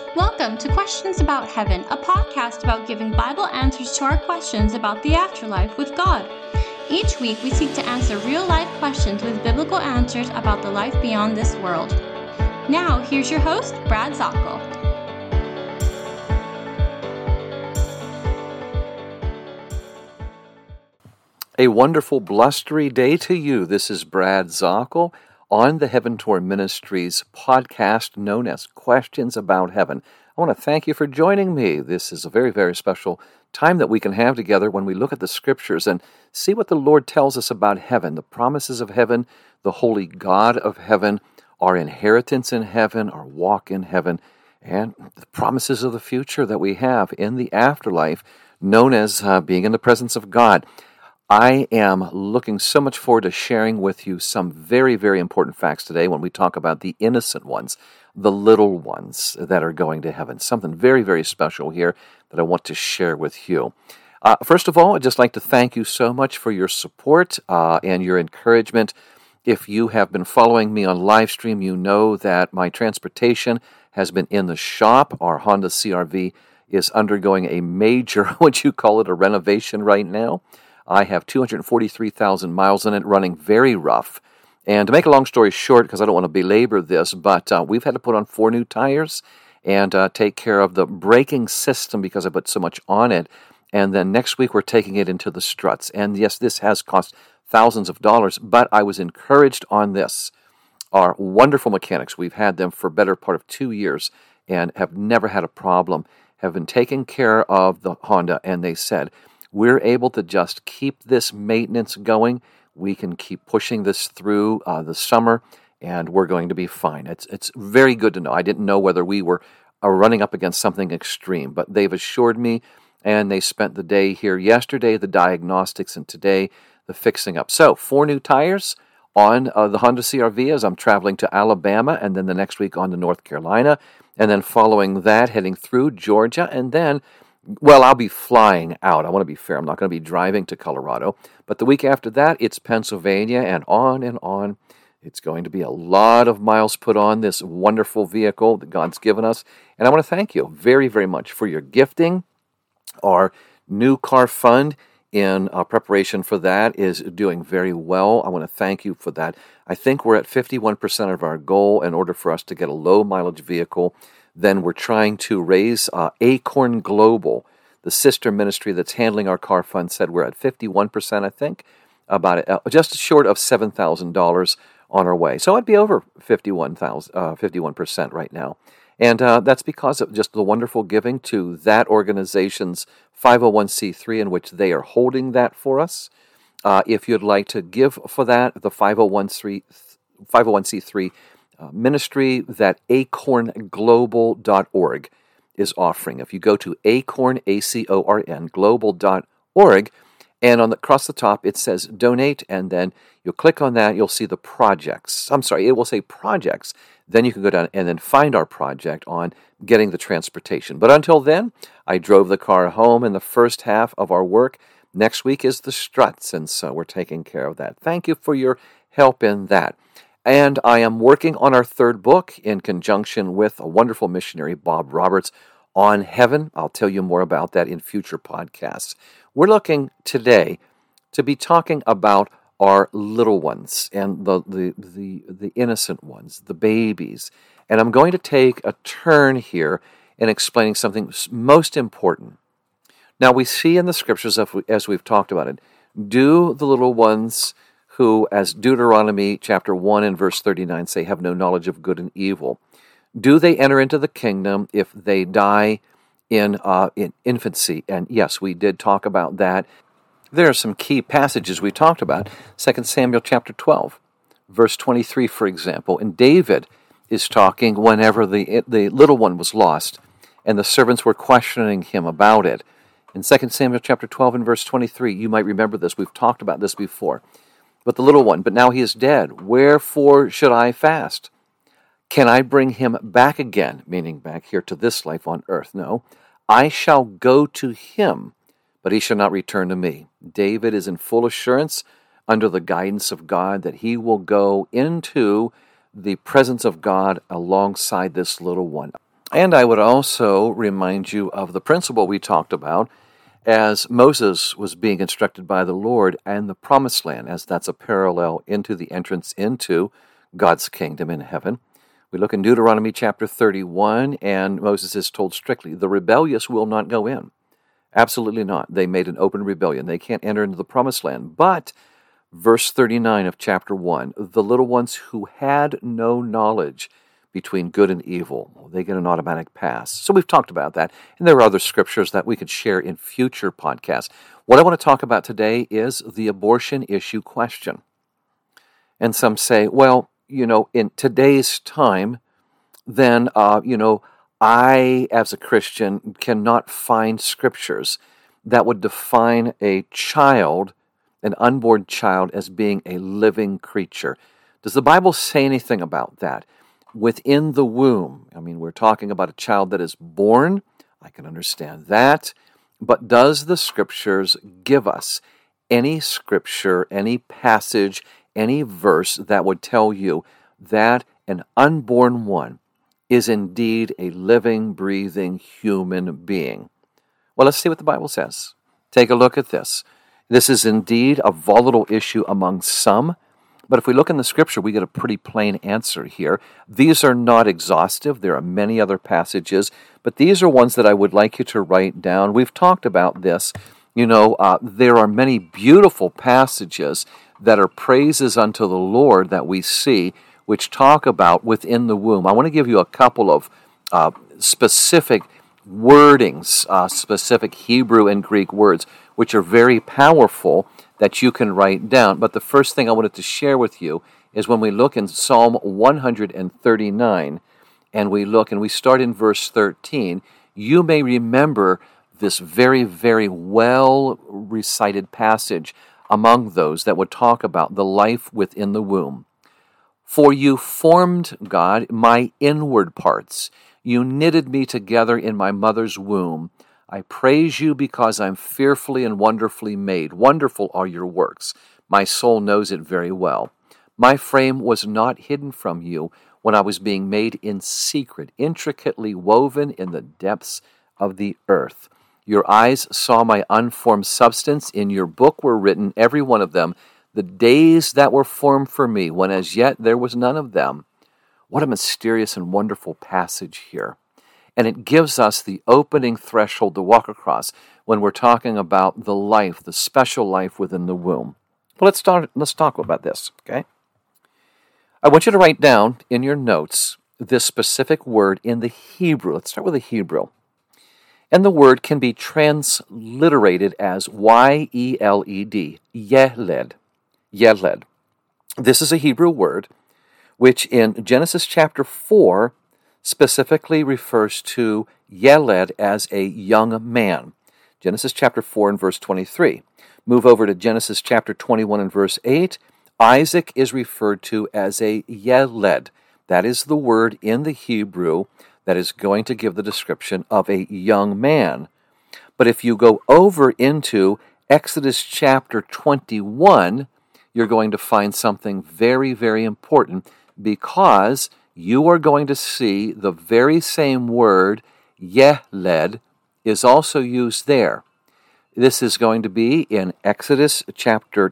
Welcome to Questions About Heaven, a podcast about giving Bible answers to our questions about the afterlife with God. Each week, we seek to answer real-life questions with biblical answers about the life beyond this world. Now, here's your host, Brad Zockel. A wonderful, blustery day to you. This is Brad Zockel on the Heaven Tour Ministries podcast known as Questions About Heaven. I want to thank you for joining me. This is a very, very special time that we can have together when we look at the Scriptures and see what the Lord tells us about heaven, the promises of heaven, the holy God of heaven, our inheritance in heaven, our walk in heaven, and the promises of the future that we have in the afterlife, known as being in the presence of God. I am looking so much forward to sharing with you some very, very important facts today when we talk about the innocent ones, the little ones that are going to heaven. Something very, very special here that I want to share with you. First of all, I'd just like to thank you so much for your support and your encouragement. If you have been following me on Livestream, you know that my transportation has been in the shop. Our Honda CR-V is undergoing a major, would you call it, a renovation right now. I have 243,000 miles in it, running very rough. And to make a long story short, because I don't want to belabor this, but we've had to put on 4 new tires and take care of the braking system because I put so much on it. And then next week we're taking it into the struts. And yes, this has cost thousands of dollars, but I was encouraged on this. Our wonderful mechanics, we've had them for better part of 2 years and have never had a problem, have been taking care of the Honda, and they said, we're able to just keep this maintenance going. We can keep pushing this through the summer, and we're going to be fine. It's very good to know. I didn't know whether we were running up against something extreme, but they've assured me, and they spent the day here yesterday, the diagnostics, and today the fixing up. So 4 new tires on the Honda CR-V as I'm traveling to Alabama, and then the next week on to North Carolina, and then following that, heading through Georgia, and then I'll be flying out. I want to be fair. I'm not going to be driving to Colorado. But the week after that, it's Pennsylvania and on and on. It's going to be a lot of miles put on this wonderful vehicle that God's given us. And I want to thank you very, very much for your gifting. Our new car fund in preparation for that is doing very well. I want to thank you for that. I think we're at 51% of our goal in order for us to get a low mileage vehicle. Then we're trying to raise Acorn Global, the sister ministry that's handling our car fund, said we're at 51%, I think, about it, just short of $7,000 on our way. So I'd be over 51% right now. And that's because of just the wonderful giving to that organization's 501c3 in which they are holding that for us. If you'd like to give for that, the 501c3 ministry that acornglobal.org is offering. If you go to acorn, A-C-O-R-N, global.org, and across the top it says donate, and then you'll click on that, you'll see the projects. It will say projects. Then you can go down and then find our project on getting the transportation. But until then, I drove the car home in the first half of our work. Next week is the struts, and so we're taking care of that. Thank you for your help in that. And I am working on our 3rd book in conjunction with a wonderful missionary, Bob Roberts, on heaven. I'll tell you more about that in future podcasts. We're looking today to be talking about our little ones and the innocent ones, the babies. And I'm going to take a turn here in explaining something most important. Now, we see in the Scriptures, as we've talked about it, do the little ones who, as Deuteronomy chapter 1 and verse 39 say, have no knowledge of good and evil, do they enter into the kingdom if they die in infancy? And yes, we did talk about that. There are some key passages we talked about. 2 Samuel chapter 12, verse 23, for example. And David is talking whenever the little one was lost, and the servants were questioning him about it. In 2 Samuel chapter 12 and verse 23, you might remember this. We've talked about this before. But the little one, but now he is dead. Wherefore should I fast? Can I bring him back again? Meaning back here to this life on earth. No, I shall go to him, but he shall not return to me. David is in full assurance under the guidance of God that he will go into the presence of God alongside this little one. And I would also remind you of the principle we talked about as Moses was being instructed by the Lord and the promised land, as that's a parallel into the entrance into God's kingdom in heaven. We look in Deuteronomy chapter 31, and Moses is told strictly, the rebellious will not go in. Absolutely not. They made an open rebellion. They can't enter into the promised land. But verse 39 of chapter 1, the little ones who had no knowledge between good and evil, they get an automatic pass. So we've talked about that, and there are other scriptures that we could share in future podcasts. What I want to talk about today is the abortion issue question. And some say, well, in today's time, then, I, as a Christian, cannot find scriptures that would define a child, an unborn child, as being a living creature. Does the Bible say anything about that? Within the womb, we're talking about a child that is born. I can understand that. But does the scriptures give us any scripture, any passage, any verse that would tell you that an unborn one is indeed a living, breathing human being? Well, let's see what the Bible says. Take a look at this. This is indeed a volatile issue among some, but if we look in the scripture, we get a pretty plain answer here. These are not exhaustive. There are many other passages, but these are ones that I would like you to write down. We've talked about this. There are many beautiful passages that are praises unto the Lord that we see, which talk about within the womb. I want to give you a couple of specific wordings, specific Hebrew and Greek words, which are very powerful that you can write down. But the first thing I wanted to share with you is when we look in Psalm 139, and we start in verse 13, you may remember this very, very well recited passage among those that would talk about the life within the womb. For you formed, God, my inward parts. You knitted me together in my mother's womb. I praise you because I'm fearfully and wonderfully made. Wonderful are your works. My soul knows it very well. My frame was not hidden from you when I was being made in secret, intricately woven in the depths of the earth. Your eyes saw my unformed substance. In your book were written, every one of them, the days that were formed for me, when as yet there was none of them. What a mysterious and wonderful passage here. And it gives us the opening threshold to walk across when we're talking about the life, the special life within the womb. Well, let's talk about this, okay? I want you to write down in your notes this specific word in the Hebrew. Let's start with the Hebrew. And the word can be transliterated as Y-E-L-E-D, Yeled. Yeled. This is a Hebrew word which in Genesis chapter 4 specifically refers to Yeled as a young man. Genesis chapter 4 and verse 23. Move over to Genesis chapter 21 and verse 8. Isaac is referred to as a Yeled. That is the word in the Hebrew that is going to give the description of a young man. But if you go over into Exodus chapter 21, you're going to find something very, very important, because you are going to see the very same word, Yeled, is also used there. This is going to be in Exodus chapter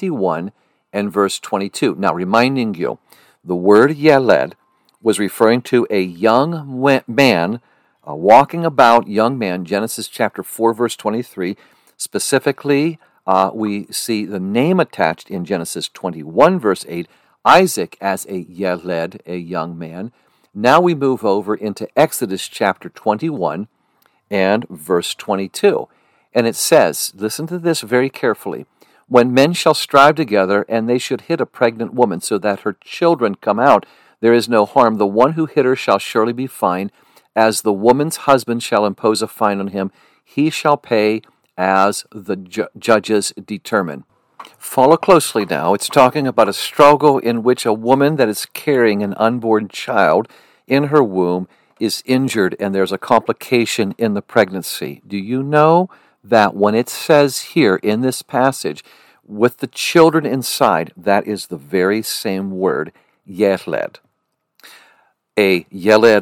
21 and verse 22. Now, reminding you, the word Yeled was referring to a young man, walking about young man, Genesis chapter 4, verse 23. Specifically, we see the name attached in Genesis 21, verse 8, Isaac as a Yeled, a young man. Now we move over into Exodus chapter 21 and verse 22. And it says, listen to this very carefully, when men shall strive together, and they should hit a pregnant woman, so that her children come out, there is no harm. The one who hit her shall surely be fined, as the woman's husband shall impose a fine on him. He shall pay as the judges determine. Follow closely now. It's talking about a struggle in which a woman that is carrying an unborn child in her womb is injured, and there's a complication in the pregnancy. Do you know that when it says here in this passage, with the children inside, that is the very same word, Yeled. A Yeled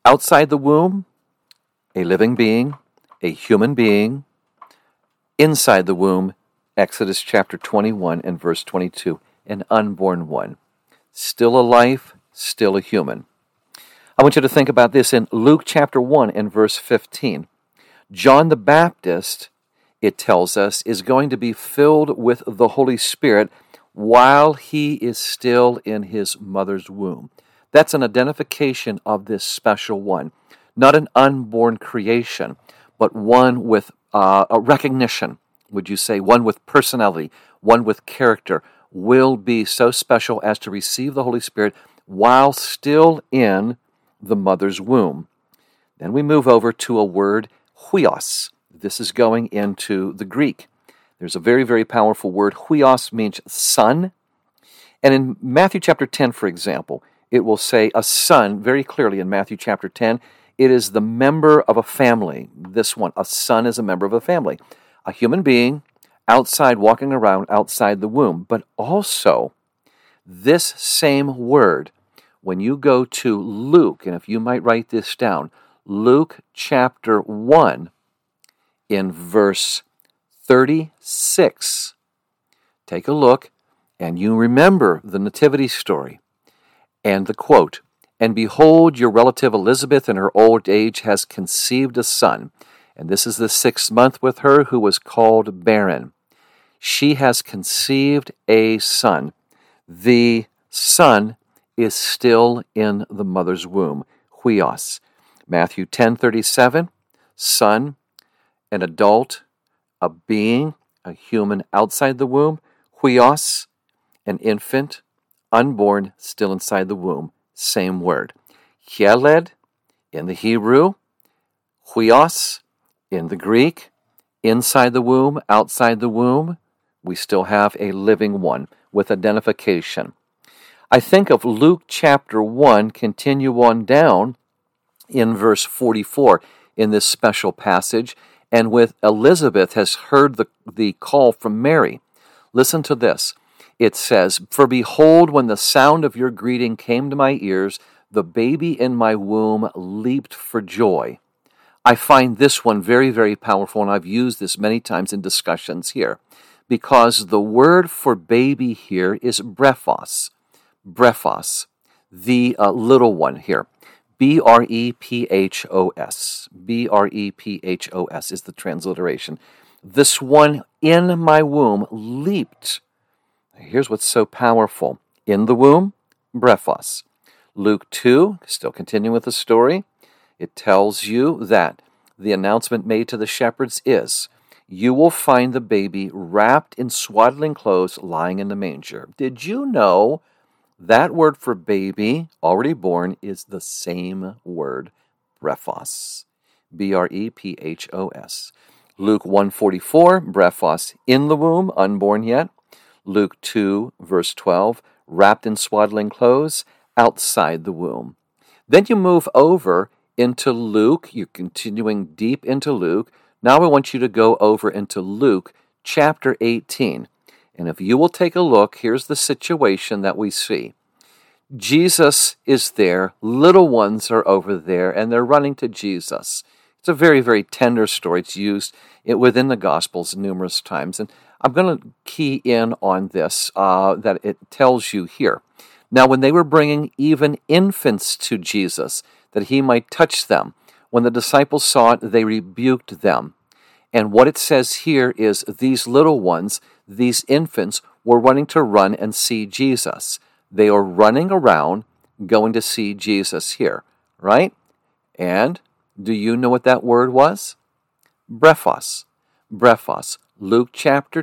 Outside the womb, a living being, a human being. Inside the womb, Exodus chapter 21 and verse 22, an unborn one. Still a life, still a human. I want you to think about this in Luke chapter 1 and verse 15. John the Baptist, it tells us, is going to be filled with the Holy Spirit while he is still in his mother's womb. That's an identification of this special one. Not an unborn creation, but one with a recognition, would you say, one with personality, one with character, will be so special as to receive the Holy Spirit while still in the mother's womb. Then we move over to a word, huios. This is going into the Greek. There's a very, very powerful word. Huios means son. And in Matthew chapter 10, for example, it will say a son, very clearly in Matthew chapter 10, it is the member of a family. This one, a son is a member of a family. A human being outside, walking around outside the womb. But also, this same word, when you go to Luke, and if you might write this down, Luke chapter 1 in verse 36. Take a look, and you remember the nativity story. And the quote, "And behold, your relative Elizabeth in her old age has conceived a son, and this is the 6th month with her who was called barren. She has conceived a son." The son is still in the mother's womb, huios. Matthew 10:37, son, an adult, a being, a human outside the womb, huios, an infant, unborn, still inside the womb, same word. Yeled in the Hebrew, huios in the Greek, inside the womb, outside the womb, we still have a living one with identification. I think of Luke chapter 1, continue on down in verse 44 in this special passage, and with Elizabeth has heard the call from Mary. Listen to this. It says, "For behold, when the sound of your greeting came to my ears, the baby in my womb leaped for joy." I find this one very, very powerful, and I've used this many times in discussions here, because the word for baby here is brephos. Brephos, the little one here. B-R-E-P-H-O-S. B-R-E-P-H-O-S is the transliteration. This one in my womb leaped. Here's what's so powerful. In the womb, brephos. Luke 2, still continuing with the story, it tells you that the announcement made to the shepherds is, "You will find the baby wrapped in swaddling clothes lying in the manger." Did you know that word for baby, already born, is the same word, brephos. B-R-E-P-H-O-S. Luke 1:44, brephos, in the womb, unborn yet. Luke 2, verse 12, wrapped in swaddling clothes, outside the womb. Then you move over into Luke. You're continuing deep into Luke. Now I want you to go over into Luke chapter 18. And if you will take a look, here's the situation that we see. Jesus is there. Little ones are over there, and they're running to Jesus. It's a very, very tender story. It's used within the Gospels numerous times. And I'm going to key in on this, that it tells you here. Now, when they were bringing even infants to Jesus, that he might touch them, when the disciples saw it, they rebuked them. And what it says here is these little ones, these infants, were wanting to run and see Jesus. They are running around, going to see Jesus here, right? And do you know what that word was? Brephos. Brephos. Luke chapter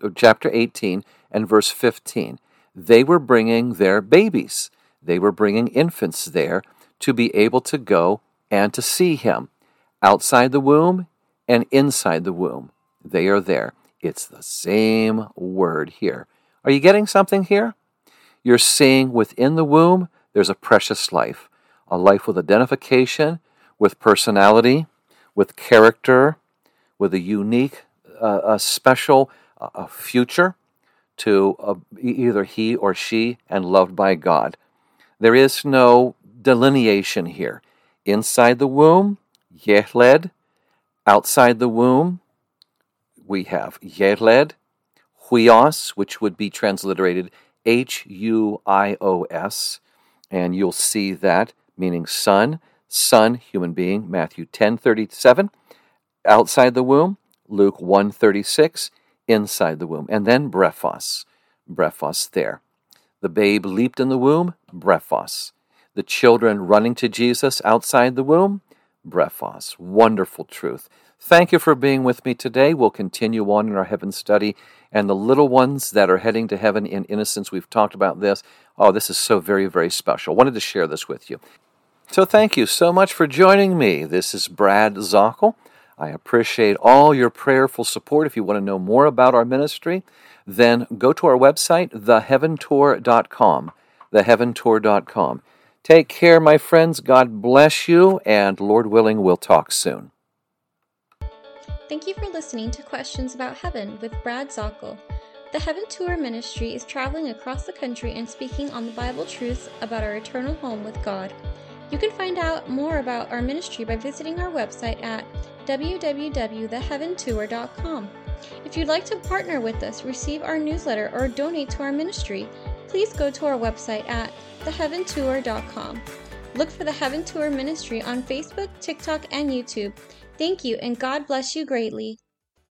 18 and verse 15. They were bringing their babies. They were bringing infants there to be able to go and to see him. Outside the womb and inside the womb. They are there. It's the same word here. Are you getting something here? You're seeing within the womb, there's a precious life. A life with identification, with personality, with character, with a unique, a special future to either he or she, and loved by God. There is no delineation here. Inside the womb, Yeled. Outside the womb, we have Yeled, Huios, which would be transliterated Huios, and you'll see that meaning son, human being, Matthew 10:37. Outside the womb, Luke 1:36. Inside the womb, and then brephos there. The babe leaped in the womb, brephos. The children running to Jesus outside the womb, brephos. Wonderful truth. Thank you for being with me today. We'll continue on in our heaven study. And the little ones that are heading to heaven in innocence, we've talked about this. Oh, this is so very, very special. Wanted to share this with you. So thank you so much for joining me. This is Brad Zockel. I appreciate all your prayerful support. If you want to know more about our ministry, then go to our website, theheaventour.com, theheaventour.com. Take care, my friends. God bless you, and Lord willing, we'll talk soon. Thank you for listening to Questions About Heaven with Brad Zockel. The Heaven Tour Ministry is traveling across the country and speaking on the Bible truths about our eternal home with God. You can find out more about our ministry by visiting our website at www.theheaventour.com. If you'd like to partner with us, receive our newsletter, or donate to our ministry, please go to our website at theheaventour.com. Look for the Heaven Tour Ministry on Facebook, TikTok, and YouTube. Thank you, and God bless you greatly.